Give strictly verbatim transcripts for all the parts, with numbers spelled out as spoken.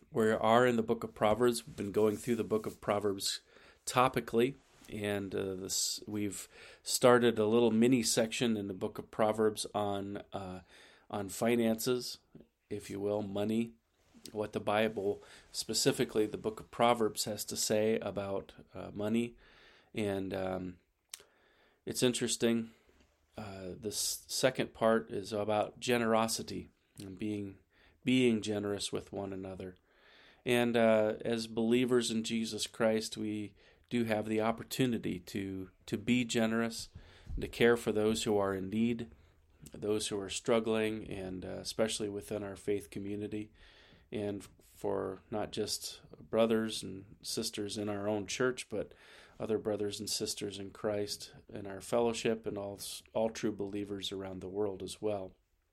We are in the book of Proverbs. We've been going through the book of Proverbs topically, and uh, this we've started a little mini section in the book of Proverbs on uh, on finances, if you will, money, what the Bible, specifically the book of Proverbs, has to say about uh, money. And um, it's interesting. Uh, this second part is about generosity and being being generous with one another. And uh, as believers in Jesus Christ, we do have the opportunity to to be generous, to care for those who are in need, those who are struggling, and uh, especially within our faith community, and for not just brothers and sisters in our own church, but other brothers and sisters in Christ in our fellowship, and all all true believers around the world as well.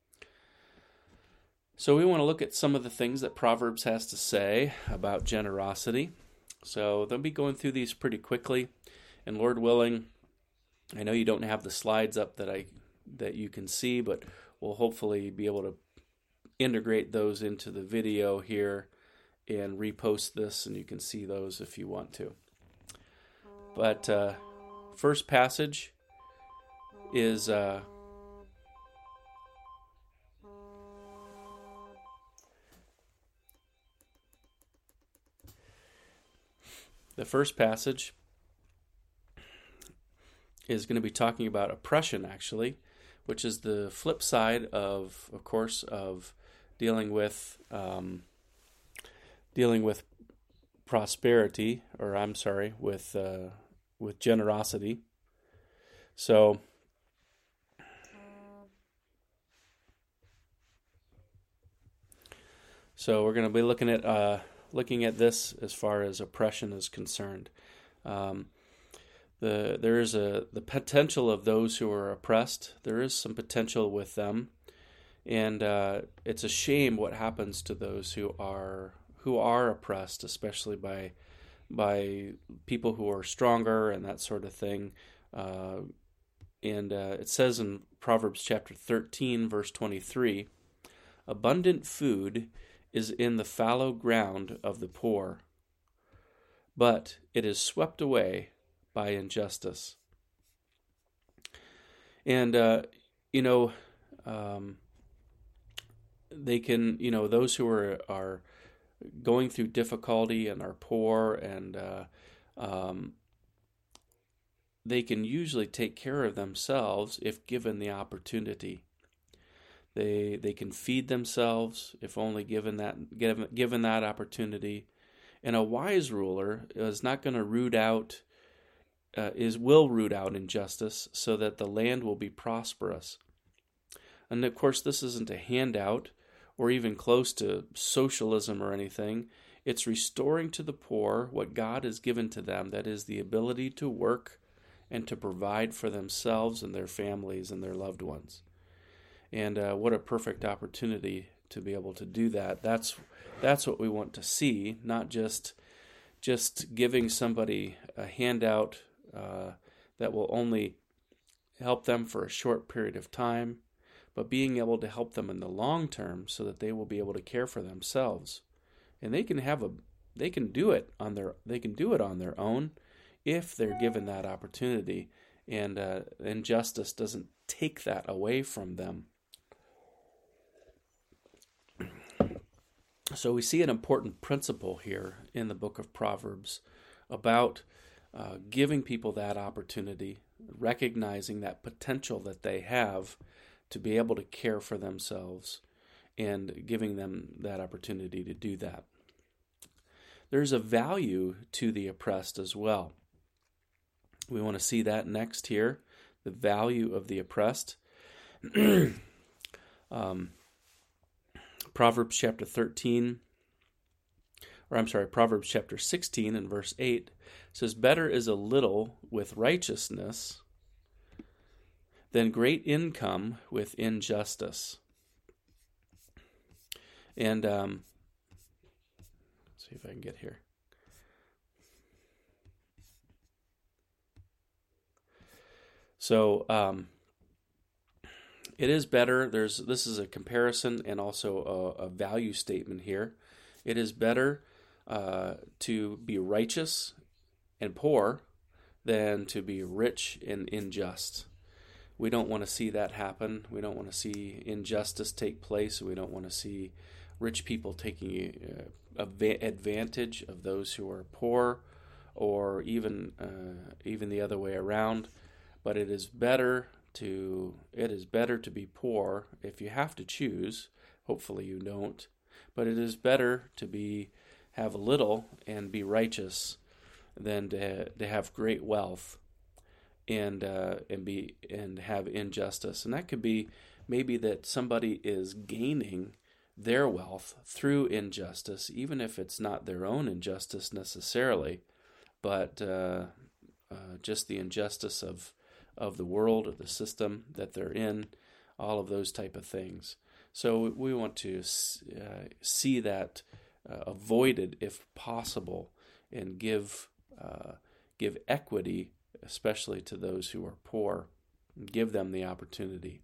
So we want to look at some of the things that Proverbs has to say about generosity. So they'll be going through these pretty quickly, and Lord willing, I know you don't have the slides up that I that you can see, but we'll hopefully be able to integrate those into the video here and repost this, and you can see those if you want to. But uh, first passage is uh, the first passage is going to be talking about oppression, actually, which is the flip side of, of course, of dealing with um, dealing with prosperity, or I'm sorry, with uh, with generosity. So, so we're going to be looking at uh, looking at this as far as oppression is concerned. Um, the there is a the potential of those who are oppressed. There is some potential with them, and uh, it's a shame what happens to those who are who are oppressed, especially by by people who are stronger and that sort of thing. Uh, and uh, it says in Proverbs chapter thirteen, verse twenty-three, "Abundant food is in the fallow ground of the poor, but it is swept away by injustice." And, uh, you know, um, they can, you know, those who are, are going through difficulty and are poor, and uh, um, they can usually take care of themselves if given the opportunity. They they can feed themselves if only given that given, given that opportunity. And a wise ruler is not going to root out uh, is will root out injustice so that the land will be prosperous. And of course, this isn't a handout or even close to socialism or anything. It's restoring to the poor what God has given to them, that is the ability to work and to provide for themselves and their families and their loved ones. And uh, what a perfect opportunity to be able to do that. That's that's what we want to see, not just just giving somebody a handout uh, that will only help them for a short period of time, but being able to help them in the long term so that they will be able to care for themselves. And they can have a they can do it on their they can do it on their own if they're given that opportunity, and uh, injustice doesn't take that away from them. So we see an important principle here in the book of Proverbs about uh, giving people that opportunity, recognizing that potential that they have to be able to care for themselves, and giving them that opportunity to do that. There's a value to the oppressed as well. We want to see that next here, the value of the oppressed. um, Proverbs chapter thirteen, or I'm sorry, Proverbs chapter sixteen and verse eight says, "Better is a little with righteousness than great income with injustice." And um, let's see if I can get here. So um, it is better. There's this is a comparison and also a, a value statement here. It is better uh, to be righteous and poor than to be rich and unjust. We don't want to see that happen. We don't want to see injustice take place. We don't want to see rich people taking uh, advantage of those who are poor, or even uh, even the other way around. But it is better to it is better to be poor if you have to choose. Hopefully you don't. But it is better to be have little and be righteous than to to have great wealth and uh, and be and have injustice. And that could be maybe that somebody is gaining their wealth through injustice, even if it's not their own injustice necessarily, but uh, uh, just the injustice of of the world or the system that they're in, all of those type of things. So we want to uh, see that uh, avoided if possible, and give uh, give equity, especially to those who are poor, and give them the opportunity.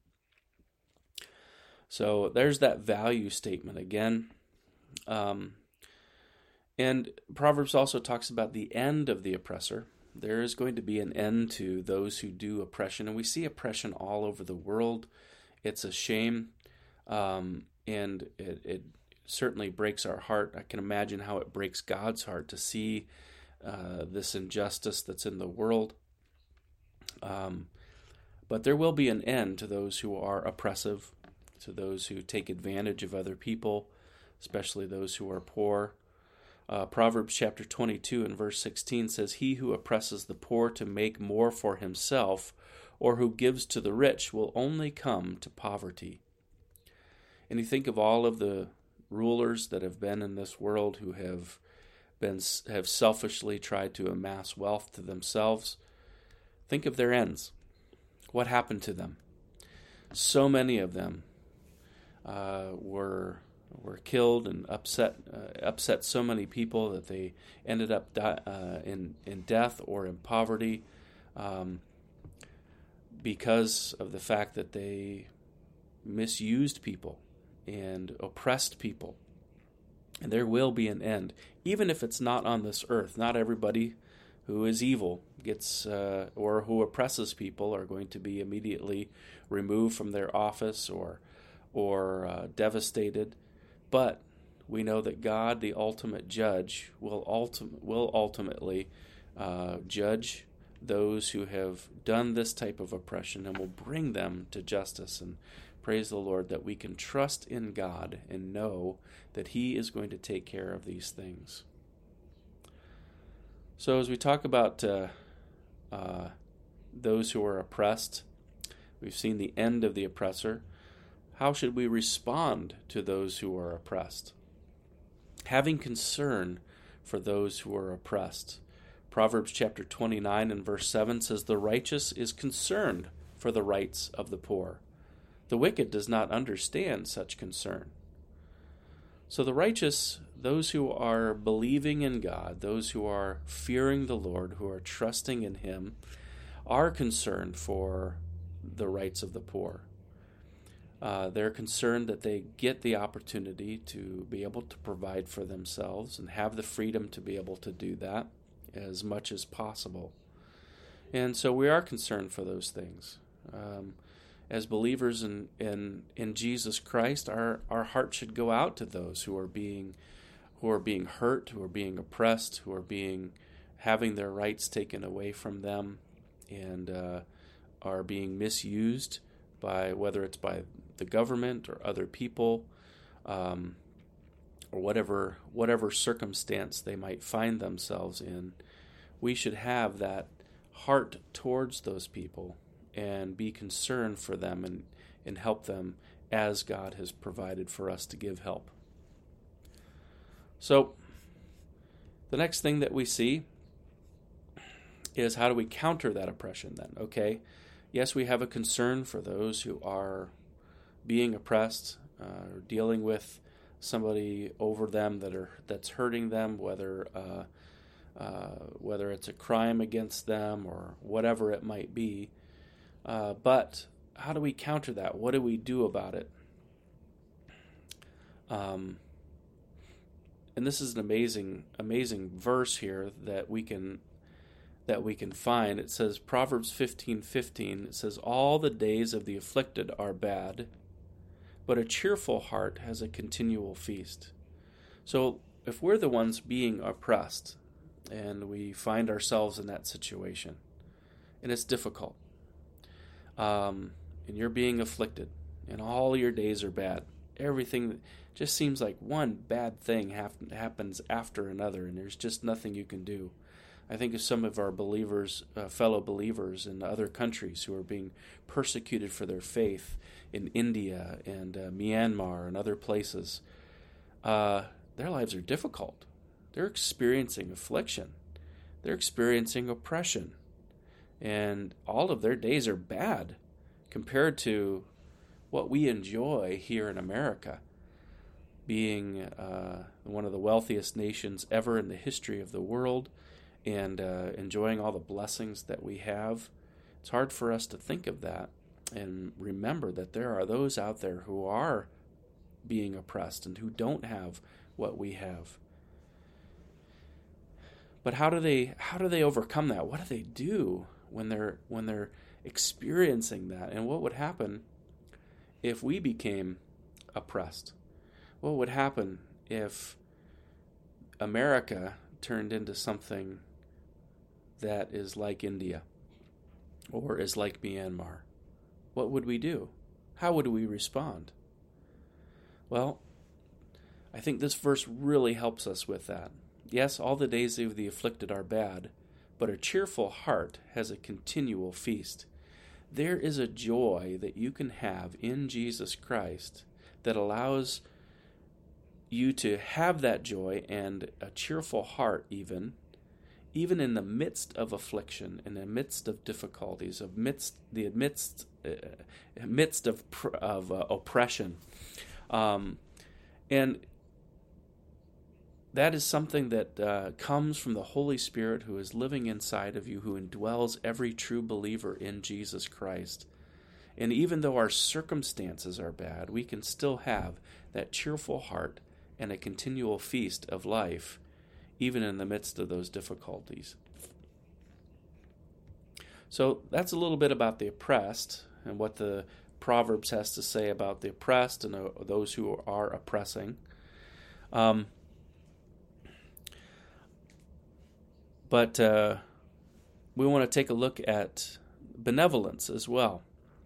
So there's that value statement again. Um, and Proverbs also talks about the end of the oppressor. There is going to be an end to those who do oppression, and we see oppression all over the world. It's a shame, um, and it, it certainly breaks our heart. I can imagine how it breaks God's heart to see uh, this injustice that's in the world. Um, but there will be an end to those who are oppressive, to those who take advantage of other people, especially those who are poor. Uh, Proverbs chapter twenty-two and verse sixteen says, "He who oppresses the poor to make more for himself, or who gives to the rich, will only come to poverty." And you think of all of the rulers that have been in this world who have been have selfishly tried to amass wealth to themselves. Think of their ends. What happened to them? So many of them uh, were were killed and upset uh, upset so many people that they ended up di- uh, in in death or in poverty, um, because of the fact that they misused people and oppressed people. And there will be an end, even if it's not on this earth. Not everybody who is evil gets uh, or who oppresses people are going to be immediately removed from their office or or uh, devastated. But we know that God, the ultimate judge, will ultim- will ultimately uh, judge those who have done this type of oppression and will bring them to justice. And praise the Lord that we can trust in God and know that He is going to take care of these things. So as we talk about uh, uh, those who are oppressed, we've seen the end of the oppressor. How should we respond to those who are oppressed? Having concern for those who are oppressed. Proverbs chapter twenty-nine and verse seven says, "The righteous is concerned for the rights of the poor. The wicked does not understand such concern." So the righteous, those who are believing in God, those who are fearing the Lord, who are trusting in Him, are concerned for the rights of the poor. Uh, they're concerned that they get the opportunity to be able to provide for themselves and have the freedom to be able to do that as much as possible. And so we are concerned for those things. Um, as believers in, in in Jesus Christ, our, our heart should go out to those who are being who are being hurt, who are being oppressed, who are being having their rights taken away from them, and uh, are being misused by, whether it's by the government or other people, um, or whatever whatever circumstance they might find themselves in. We should have that heart towards those people and be concerned for them and, and help them as God has provided for us to give help. So, the next thing that we see is, how do we counter that oppression then? Okay, yes, we have a concern for those who are being oppressed, uh, or dealing with somebody over them that are that's hurting them, whether uh, uh, whether it's a crime against them or whatever it might be. Uh, but how do we counter that? What do we do about it? Um, and this is an amazing, amazing verse here that we can that we can find. It says Proverbs fifteen fifteen. It says, "All the days of the afflicted are bad, but a cheerful heart has a continual feast." So if we're the ones being oppressed and we find ourselves in that situation, and it's difficult, um, and you're being afflicted, and all your days are bad, everything just seems like one bad thing hap- happens after another, and there's just nothing you can do. I think of some of our believers, uh, fellow believers in other countries who are being persecuted for their faith in India and uh, Myanmar and other places. Uh, their lives are difficult. They're experiencing affliction. They're experiencing oppression. And all of their days are bad compared to what we enjoy here in America, being uh, one of the wealthiest nations ever in the history of the world, and uh, enjoying all the blessings that we have. It's hard for us to think of that and remember that there are those out there who are being oppressed and who don't have what we have. But how do they how do they overcome that? What do they do when they're when they're experiencing that? And what would happen if we became oppressed? What would happen if America turned into something that is like India or is like Myanmar? What would we do? How would we respond? Well, I think this verse really helps us with that. Yes, all the days of the afflicted are bad, but a cheerful heart has a continual feast. There is a joy that you can have in Jesus Christ that allows you to have that joy and a cheerful heart even, even in the midst of affliction, in the midst of difficulties, of midst the midst uh, midst of of uh, oppression, um, and that is something that uh, comes from the Holy Spirit who is living inside of you, who indwells every true believer in Jesus Christ. And even though our circumstances are bad, we can still have that cheerful heart and a continual feast of life, even in the midst of those difficulties. So that's a little bit about the oppressed and what the Proverbs has to say about the oppressed and uh, those who are oppressing. Um, but uh, we want to take a look at benevolence as well.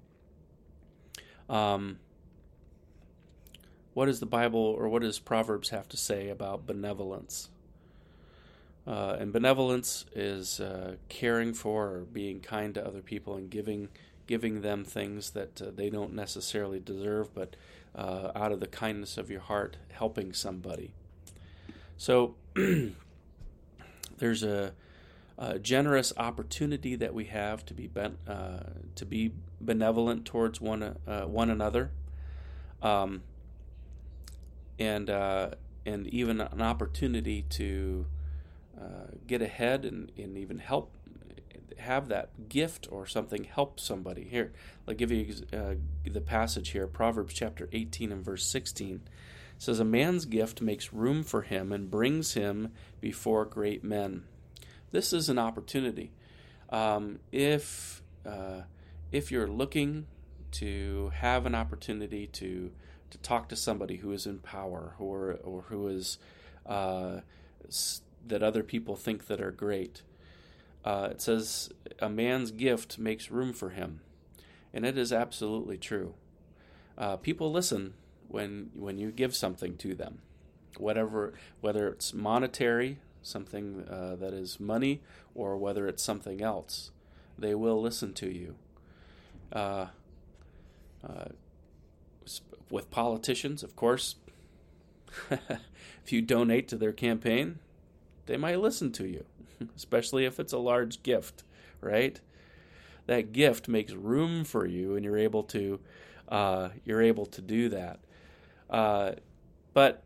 Um, what does the Bible or what does Proverbs have to say about benevolence? Uh, and benevolence is uh, caring for or being kind to other people and giving giving them things that uh, they don't necessarily deserve, but uh, out of the kindness of your heart, helping somebody. So there's a, a generous opportunity that we have to be ben, uh, to be benevolent towards one uh, one another, um, and uh, and even an opportunity to Uh, get ahead and, and even help, have that gift or something, help somebody. Here, I'll give you uh, the passage here, Proverbs chapter eighteen and verse sixteen. It says, "A man's gift makes room for him and brings him before great men." This is an opportunity. Um, if uh, if you're looking to have an opportunity to to talk to somebody who is in power or or who is uh, that other people think that are great. Uh, it says, a man's gift makes room for him. And it is absolutely true. Uh, people listen when when you give something to them. Whatever, whether it's monetary, something uh, that is money, or whether it's something else, they will listen to you. Uh, uh, with politicians, of course, if you donate to their campaign, they might listen to you, especially if it's a large gift, right? That gift makes room for you, and you're able to uh, you're able to do that. Uh, but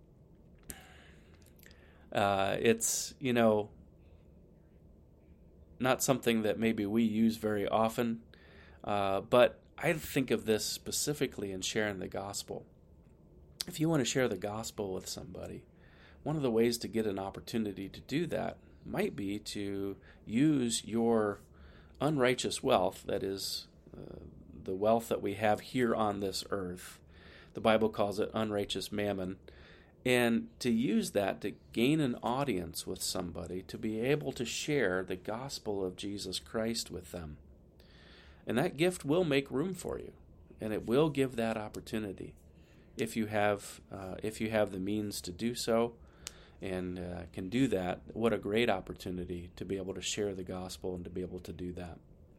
uh, it's you know not something that maybe we use very often. Uh, but I think of this specifically in sharing the gospel. If you want to share the gospel with somebody, one of the ways to get an opportunity to do that might be to use your unrighteous wealth, that is, uh, the wealth that we have here on this earth. The Bible calls it unrighteous mammon. And to use that to gain an audience with somebody, to be able to share the gospel of Jesus Christ with them. And that gift will make room for you, and it will give that opportunity if you have uh, if you have the means to do so and uh, can do that. What a great opportunity to be able to share the gospel and to be able to do that.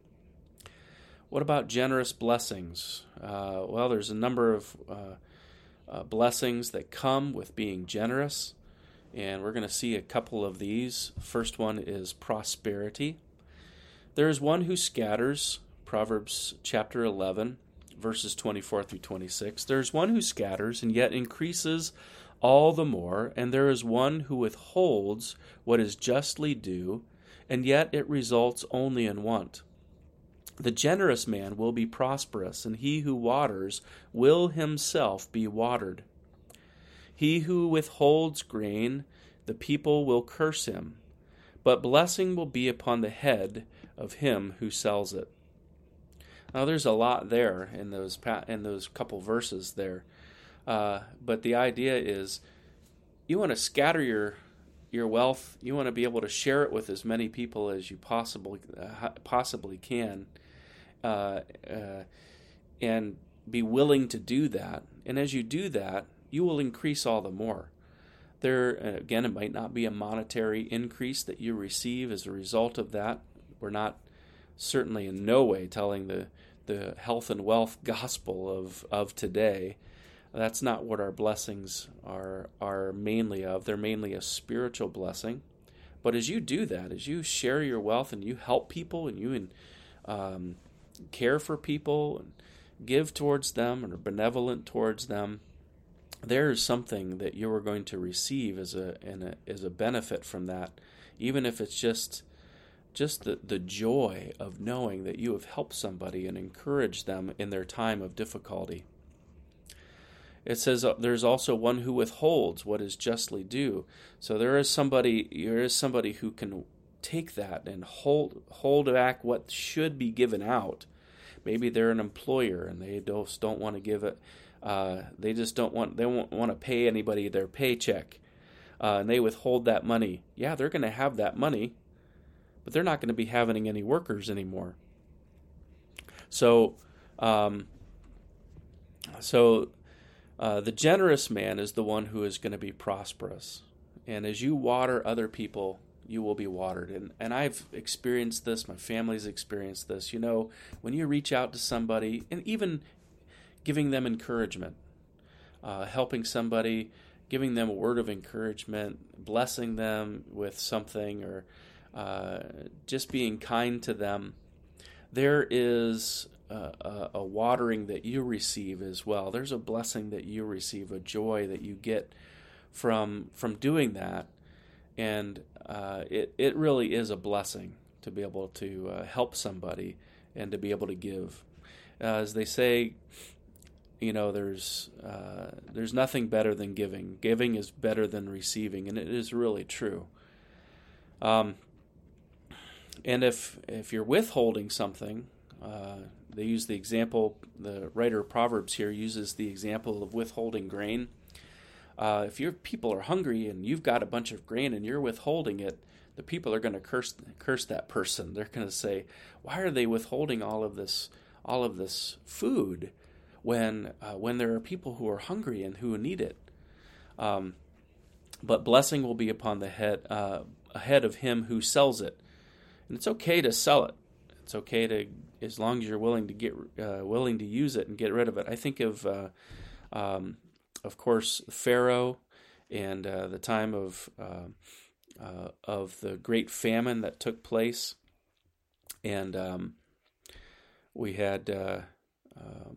What about generous blessings? Uh, well, there's a number of uh, uh, blessings that come with being generous, and we're going to see a couple of these. First one is prosperity. There is one who scatters, Proverbs chapter eleven, verses twenty-four through twenty-six. There is one who scatters and yet increases all the more, and there is one who withholds what is justly due, and yet it results only in want. The generous man will be prosperous, and he who waters will himself be watered. He who withholds grain, the people will curse him, but blessing will be upon the head of him who sells it. Now, there's a lot there in those in those couple verses there, uh, but the idea is you want to scatter your your wealth. You want to be able to share it with as many people as you possibly uh, possibly can, uh, uh, and be willing to do that. And as you do that, you will increase all the more. There again, it might not be a monetary increase that you receive as a result of that. We're not certainly in no way telling the the health and wealth gospel of, of today. That's not what our blessings are are mainly of. They're mainly a spiritual blessing. But as you do that, as you share your wealth and you help people and you um, care for people and give towards them and are benevolent towards them, there is something that you are going to receive as a, a as a benefit from that, even if it's just Just the, the joy of knowing that you have helped somebody and encouraged them in their time of difficulty. It says uh, there's also one who withholds what is justly due. So there is somebody there is somebody who can take that and hold hold back what should be given out. Maybe they're an employer and they just don't want to give it. Uh, they just don't want they won't want to pay anybody their paycheck, uh, and they withhold that money. Yeah, they're going to have that money, but they're not going to be having any workers anymore. So, um, so uh, the generous man is the one who is going to be prosperous. And as you water other people, you will be watered. And, and I've experienced this. My family's experienced this. You know, when you reach out to somebody, and even giving them encouragement, uh, helping somebody, giving them a word of encouragement, blessing them with something, or Uh, just being kind to them, there is a, a, a watering that you receive as well. There's a blessing that you receive, a joy that you get from from doing that, and uh, it it really is a blessing to be able to uh, help somebody and to be able to give. Uh, as they say, you know, there's uh, there's nothing better than giving. Giving is better than receiving, and it is really true. Um. And if if you're withholding something, uh, they use the example, the writer of Proverbs here uses the example of withholding grain. Uh, if your people are hungry and you've got a bunch of grain and you're withholding it, the people are going to curse curse that person. They're going to say, "Why are they withholding all of this all of this food when uh, when there are people who are hungry and who need it?" Um, but blessing will be upon the head uh, head of him who sells it. And it's okay to sell it. It's okay to, as long as you're willing to get, uh, willing to use it and get rid of it. I think of, uh, um, of course, Pharaoh and uh, the time of uh, uh, of the great famine that took place, and um, we had uh, uh,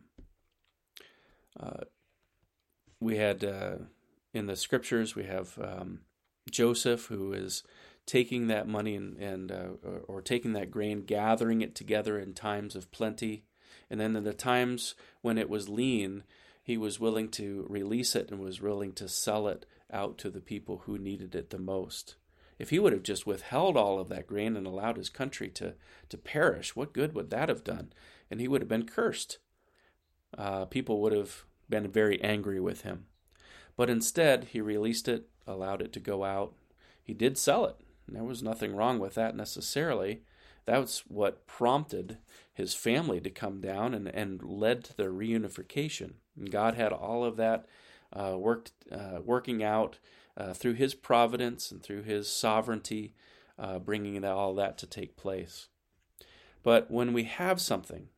uh, we had uh, in the scriptures we have um, Joseph, who is taking that money and, and uh, or, or taking that grain, gathering it together in times of plenty. And then in the times when it was lean, he was willing to release it and was willing to sell it out to the people who needed it the most. If he would have just withheld all of that grain and allowed his country to, to perish, what good would that have done? And he would have been cursed. Uh, people would have been very angry with him. But instead, he released it, allowed it to go out. He did sell it. There was nothing wrong with that necessarily. That's what prompted his family to come down and, and led to their reunification. And God had all of that uh, worked, uh, working out uh, through his providence and through his sovereignty, uh, bringing all that to take place. But when we have something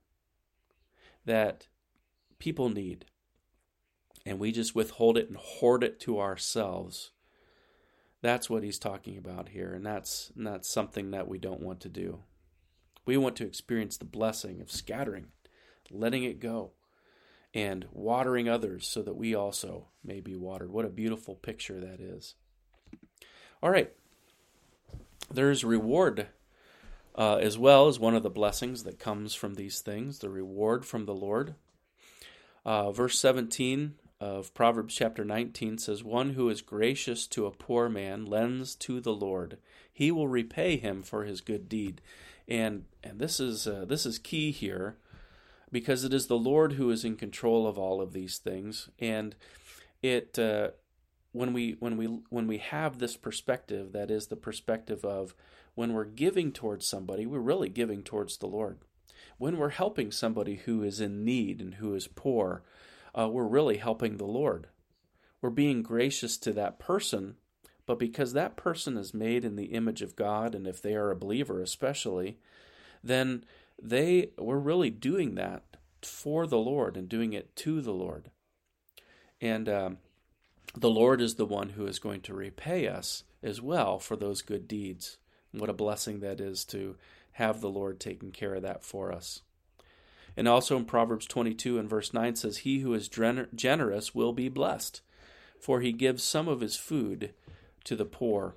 that people need, and we just withhold it and hoard it to ourselves, that's what he's talking about here, and that's, and that's something that we don't want to do. We want to experience the blessing of scattering, letting it go, and watering others so that we also may be watered. What a beautiful picture that is. All right. There's reward uh, as well as one of the blessings that comes from these things, the reward from the Lord. Uh, verse seventeen of Proverbs chapter nineteen says, "One who is gracious to a poor man lends to the Lord. He will repay him for his good deed." And and this is uh, this is key here, because it is the Lord who is in control of all of these things. And it uh, when we when we when we have this perspective, that is the perspective of when we're giving towards somebody, we're really giving towards the Lord. When we're helping somebody who is in need and who is poor, uh, we're really helping the Lord. We're being gracious to that person, but because that person is made in the image of God, and if they are a believer especially, then they we're really doing that for the Lord and doing it to the Lord. And um, the Lord is the one who is going to repay us as well for those good deeds. And what a blessing that is to have the Lord taking care of that for us. And also in Proverbs twenty-two and verse nine says, "He who is generous will be blessed, for he gives some of his food to the poor."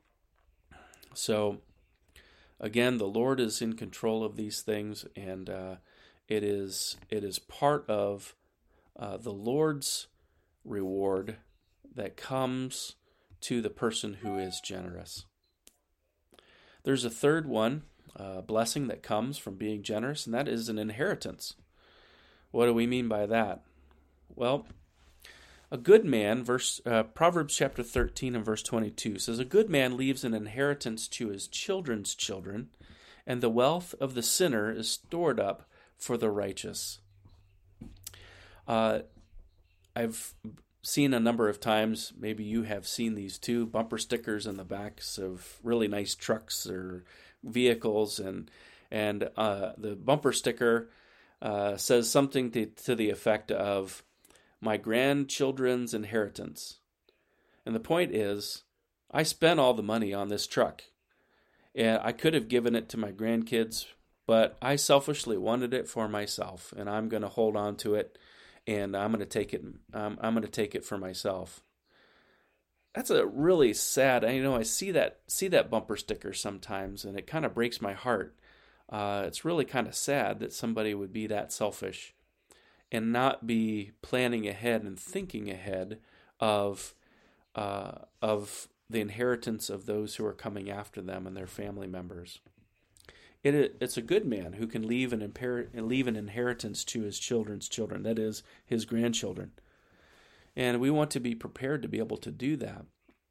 So, again, the Lord is in control of these things, and uh, it is it is part of uh, the Lord's reward that comes to the person who is generous. There's a third one, uh, blessing that comes from being generous, and that is an inheritance. What do we mean by that? Well, a good man, verse uh, Proverbs chapter thirteen and verse twenty-two says, "A good man leaves an inheritance to his children's children, and the wealth of the sinner is stored up for the righteous." Uh, I've seen a number of times, maybe you have seen these too, bumper stickers in the backs of really nice trucks or vehicles, and and uh, the bumper sticker uh, says something to, to the effect of, "My grandchildren's inheritance." And the point is, I spent all the money on this truck, and I could have given it to my grandkids, but I selfishly wanted it for myself, and I'm going to hold on to it, and I'm going to take it. Um, I'm going to take it for myself. That's a really sad. You know, I see that see that bumper sticker sometimes, and it kind of breaks my heart. Uh, it's really kind of sad that somebody would be that selfish and not be planning ahead and thinking ahead of uh, of the inheritance of those who are coming after them and their family members. It, it's a good man who can leave an, imper- leave an inheritance to his children's children, that is, his grandchildren. And we want to be prepared to be able to do that.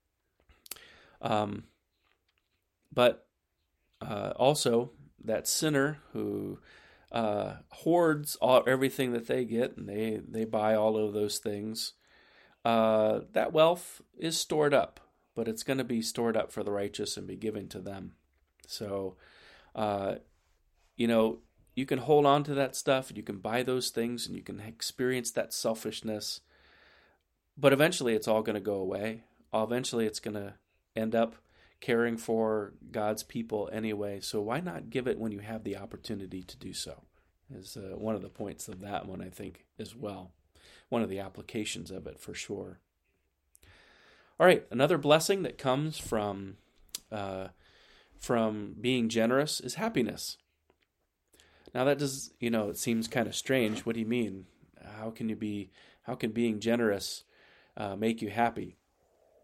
Um, but uh, also, that sinner who uh, hoards all, everything that they get, and they, they buy all of those things, uh, that wealth is stored up, but it's going to be stored up for the righteous and be given to them. So, uh, you know, you can hold on to that stuff, and you can buy those things, and you can experience that selfishness, but eventually it's all going to go away. Eventually it's going to end up caring for God's people anyway. So why not give it when you have the opportunity to do so? Is uh, one of the points of that one, I think, as well. One of the applications of it, for sure. All right, another blessing that comes from uh, from being generous is happiness. Now that does, you know, it seems kind of strange. What do you mean? How can you be? How can being generous uh, make you happy?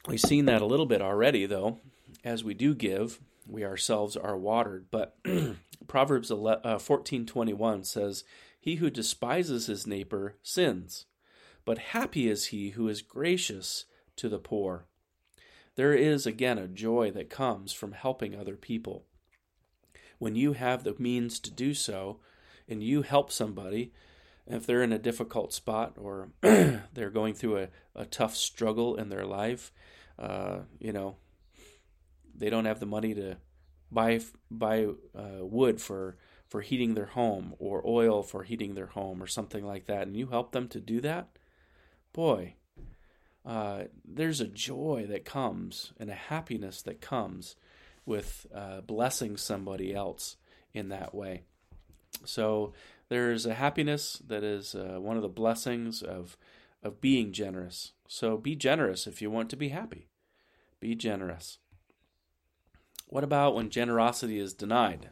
We've seen that a little bit already, though. As we do give, we ourselves are watered. But Proverbs fourteen twenty-one says, "He who despises his neighbor sins, but happy is he who is gracious to the poor." There is, again, a joy that comes from helping other people. When you have the means to do so, and you help somebody, if they're in a difficult spot or they're going through a, a tough struggle in their life, uh, you know, they don't have the money to buy buy uh, wood for, for heating their home or oil for heating their home or something like that, and you help them to do that, boy, uh, there's a joy that comes and a happiness that comes with uh, blessing somebody else in that way. So there's a happiness that is uh, one of the blessings of of being generous. So be generous if you want to be happy. Be generous. What about when generosity is denied?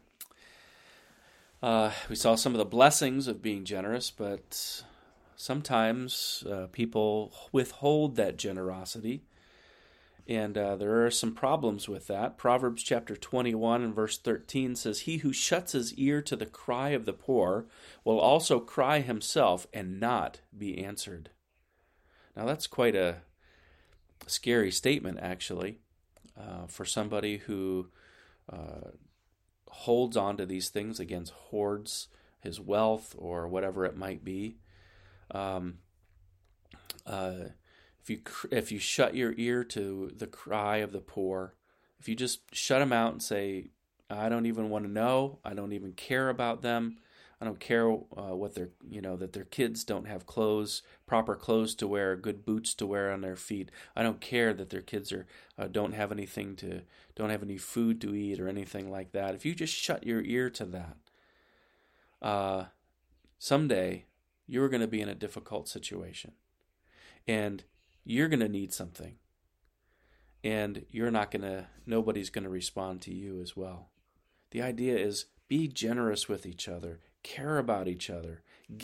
Uh, we saw some of the blessings of being generous, but sometimes uh, people withhold that generosity, and uh, there are some problems with that. Proverbs chapter twenty-one and verse thirteen says, "He who shuts his ear to the cry of the poor will also cry himself and not be answered." Now that's quite a scary statement, actually, uh, for somebody who uh, holds on to these things, against hoards his wealth or whatever it might be. Um, uh, if you if you shut your ear to the cry of the poor, if you just shut them out and say, "I don't even want to know. I don't even care about them. I don't care uh, what their you know that their kids don't have clothes, proper clothes to wear, good boots to wear on their feet. I don't care that their kids are uh, don't have anything to don't have any food to eat or anything like that." If you just shut your ear to that, uh, someday you're going to be in a difficult situation, and you're going to need something, and you're not going to. Nobody's going to respond to you as well. The idea is be generous with each other. Care about each other.